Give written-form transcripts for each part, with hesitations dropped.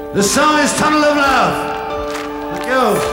The song is Tunnel of Love. Let's go.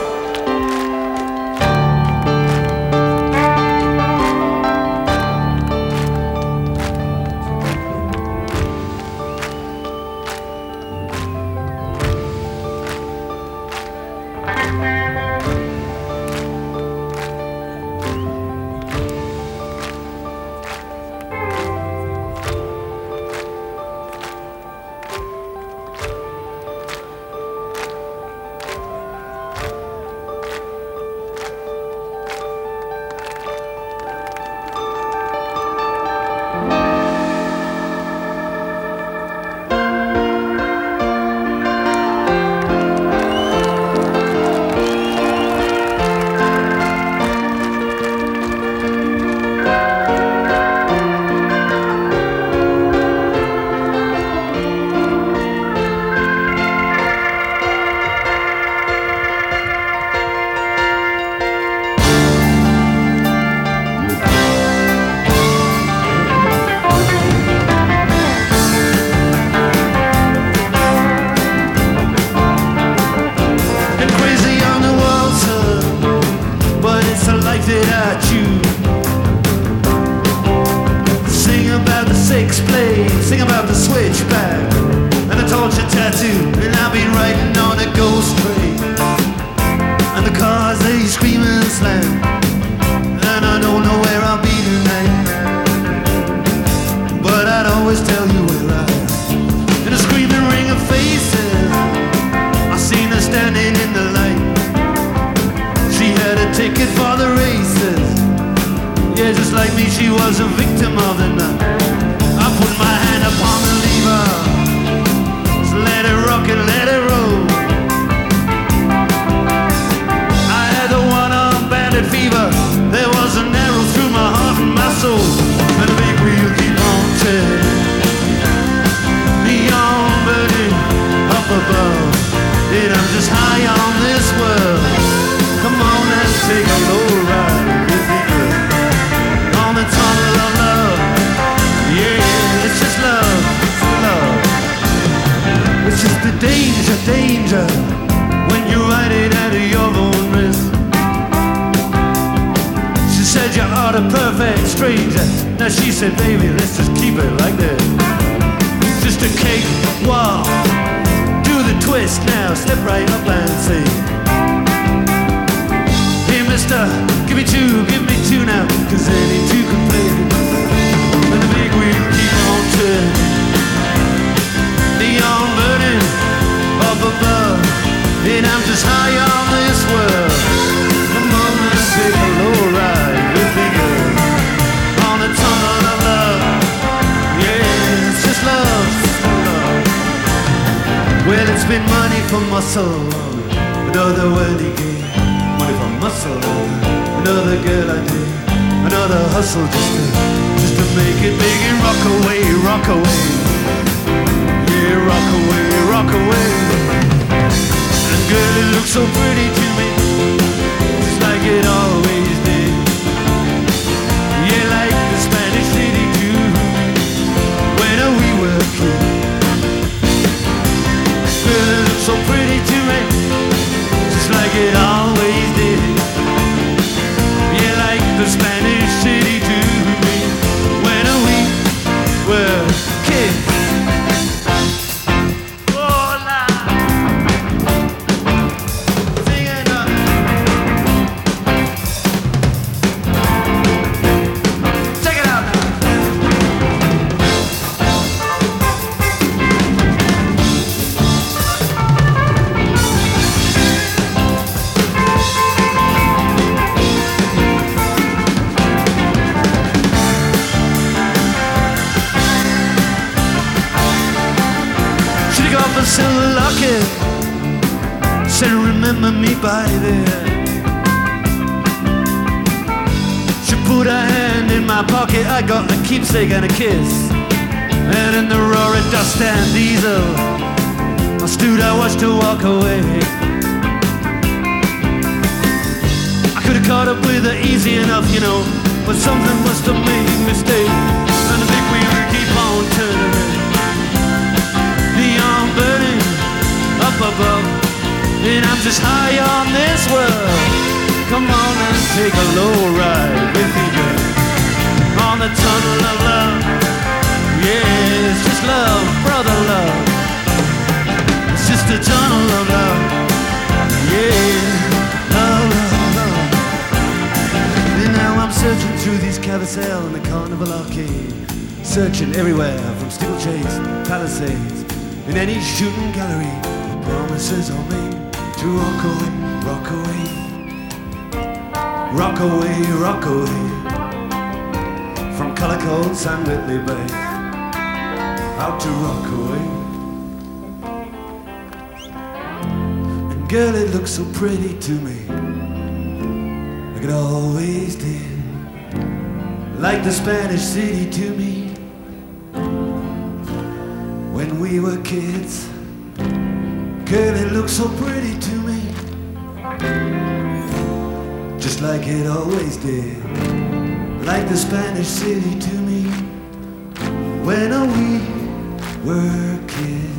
That I choose. Sing about the sex play, sing about the switchback and the torture tattoo. And I've been riding on a ghost train, and the cars they scream and slam, and I don't know where I'll be tonight, but I'd always tell you where I am. In a screaming ring of faces, I seen her standing in the light. She had a ticket for the races. Yeah, just like me, she was a victim of the night. I put my hand upon the lever, so let it rock and let it roll. I had the one-armed bandit fever. There was an arrow through my heart and my soul, and the big wheel keep on turning, neon burning up above, and I'm just high on this world. Come on and take a low ride with me, girl, on the tunnel of love. Yeah, it's just love, it's love. It's just the danger, danger, when you ride it out of your own risk. She said you are a perfect stranger. Now she said, baby, let's just keep it like this. It's just a cake walk, do the twist now, step right up and say, mister, give me two now, cause any two can play. And the big wheel keep on turning, neon burning up above, and I'm just high on this world. Come on and take a low ride with me, girl, on the tunnel of love. Yeah, it's just love, it's love. Well, it's been money for muscle, another worthy game. Muscle, another girl I did, another hustle just to make it big and rock away, rock away. Yeah, rock away, rock away. And girl, it looks so pretty to me, just like it always did. Yeah, like the Spanish city too, when we were kids. Girl, it looks so pretty to me, just like it always did. Yeah, like the Spanish city to me, when we were kids. Oh, Lord. Sing it up. Check it out now. A silver locket, said remember me by there. She put her hand in my pocket, I got a keepsake and a kiss. And in the roaring dust and diesel, I stood, I watched her walk away. I could have caught up with her easy enough, you know, but something must have made a mistake. And the big wheel keep on turning, neon burning up and I'm just high on this world. Come on and take a low ride with me, girl, on the tunnel of love. Yeah, it's just love, brother love. It's just a tunnel of love. Yeah, love, love, love. And now I'm searching through these carousel in the Carnival Arcade, searching everywhere from steeplechase, palisades, in any shooting gallery. Promises are made to rock away, rock away, rock away, rock away, from color-cold San Whitley Bay, out to rock away. And girl, it looks so pretty to me, like it always did, like the Spanish city to me when we were kids. Girl, it looks so pretty to me, just like it always did, like the Spanish city to me when we were kids.